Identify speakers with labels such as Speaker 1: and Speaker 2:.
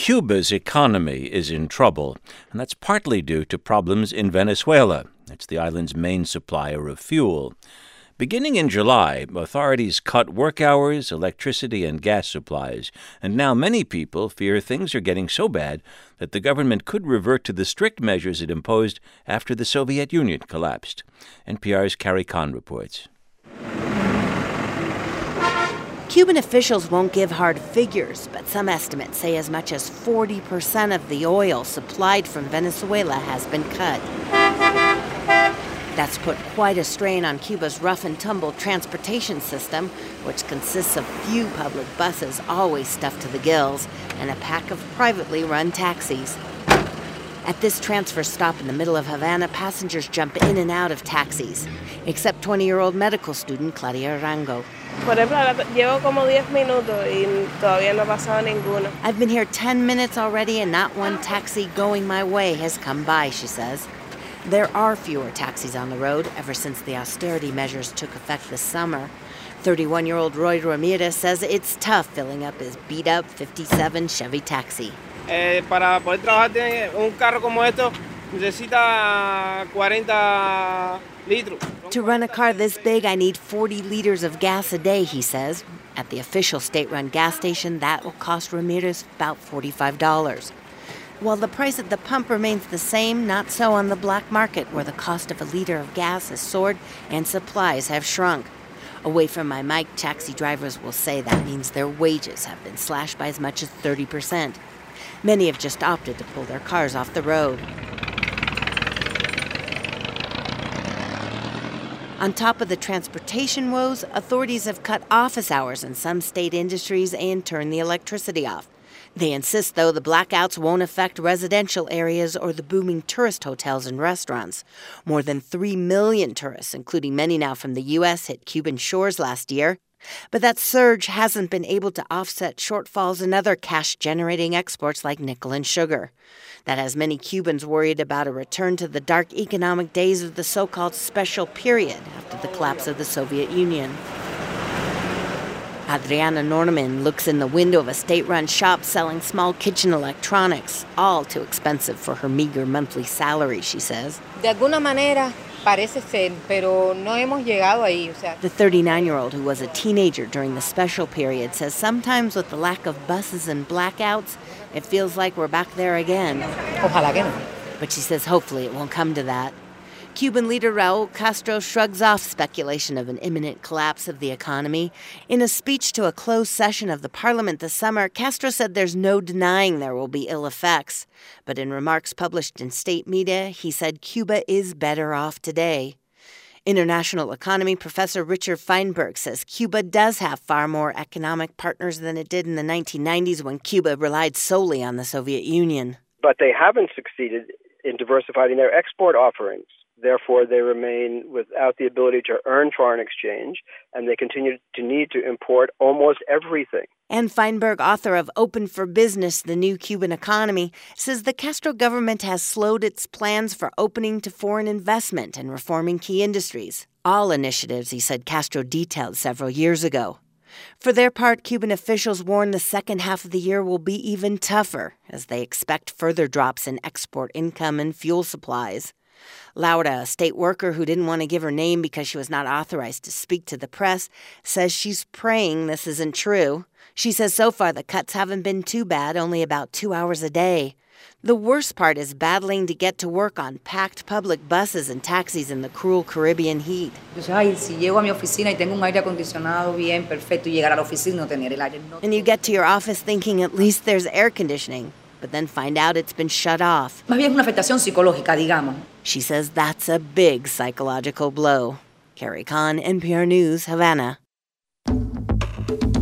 Speaker 1: Cuba's economy is in trouble, and that's partly due to problems in Venezuela. It's the island's main supplier of fuel. Beginning in July, authorities cut work hours, electricity, and gas supplies, and now many people fear things are getting so bad that the government could revert to the strict measures it imposed after the Soviet Union collapsed. NPR's Carrie Kahn reports.
Speaker 2: Cuban officials won't give hard figures, but some estimates say as much as 40% of the oil supplied from Venezuela has been cut. That's put quite a strain on Cuba's rough-and-tumble transportation system, which consists of few public buses always stuffed to the gills and a pack of privately run taxis. At this transfer stop in the middle of Havana, passengers jump in and out of taxis, except 20-year-old medical student Claudia Rango. I've been here 10 minutes already and not one taxi going my way has come by, she says. There are fewer taxis on the road ever since the austerity measures took effect this summer. 31-year-old Roy Ramirez says it's tough filling up his beat-up 57 Chevy taxi.
Speaker 3: Para poder trabajar un carro como esto necesita 40 litros.
Speaker 2: To run a car this big, I need 40 liters of gas a day, he says. At the official state-run gas station, that will cost Ramirez about $45. While the price at the pump remains the same, not so on the black market, where the cost of a liter of gas has soared and supplies have shrunk. Away from my mic, taxi drivers will say that means their wages have been slashed by as much as 30%. Many have just opted to pull their cars off the road. On top of the transportation woes, authorities have cut office hours in some state industries and turned the electricity off. They insist, though, the blackouts won't affect residential areas or the booming tourist hotels and restaurants. More than 3 million tourists, including many now from the U.S., hit Cuban shores last year. But that surge hasn't been able to offset shortfalls in other cash-generating exports like nickel and sugar. That has many Cubans worried about a return to the dark economic days of the so-called special period after the collapse of the Soviet Union. Adriana Norman looks in the window of a state-run shop selling small kitchen electronics, all too expensive for her meager monthly salary, she says.
Speaker 4: De alguna manera parece ser, pero no hemos llegado ahí.
Speaker 2: The 39-year-old, who was a teenager during the special period, says sometimes with the lack of buses and blackouts, it feels like we're back there again.
Speaker 4: Ojalá que no.
Speaker 2: But she says hopefully it won't come to that. Cuban leader Raul Castro shrugs off speculation of an imminent collapse of the economy. In a speech to a closed session of the parliament this summer, Castro said there's no denying there will be ill effects. But in remarks published in state media, he said Cuba is better off today. International economy professor Richard Feinberg says Cuba does have far more economic partners than it did in the 1990s when Cuba relied solely on the Soviet Union.
Speaker 5: But they haven't succeeded in diversifying their export offerings. Therefore, they remain without the ability to earn foreign exchange, and they continue to need to import almost everything.
Speaker 2: And Feinberg, author of Open for Business, The New Cuban Economy, says the Castro government has slowed its plans for opening to foreign investment and reforming key industries. All initiatives, he said, Castro detailed several years ago. For their part, Cuban officials warn the second half of the year will be even tougher, as they expect further drops in export income and fuel supplies. Laura, a state worker who didn't want to give her name because she was not authorized to speak to the press, says she's praying this isn't true. She says so far the cuts haven't been too bad, only about 2 hours a day. The worst part is battling to get to work on packed public buses and taxis in the cruel Caribbean heat.
Speaker 4: Si llego a mi oficina y tengo un aire acondicionado bien perfecto y llegar a la oficina no tener el aire.
Speaker 2: And you get to your office thinking at least there's air conditioning, but then find out it's been shut off.
Speaker 4: Más bien una afectación psicológica, digamos.
Speaker 2: She says that's a big psychological blow. Carrie Kahn, NPR News, Havana.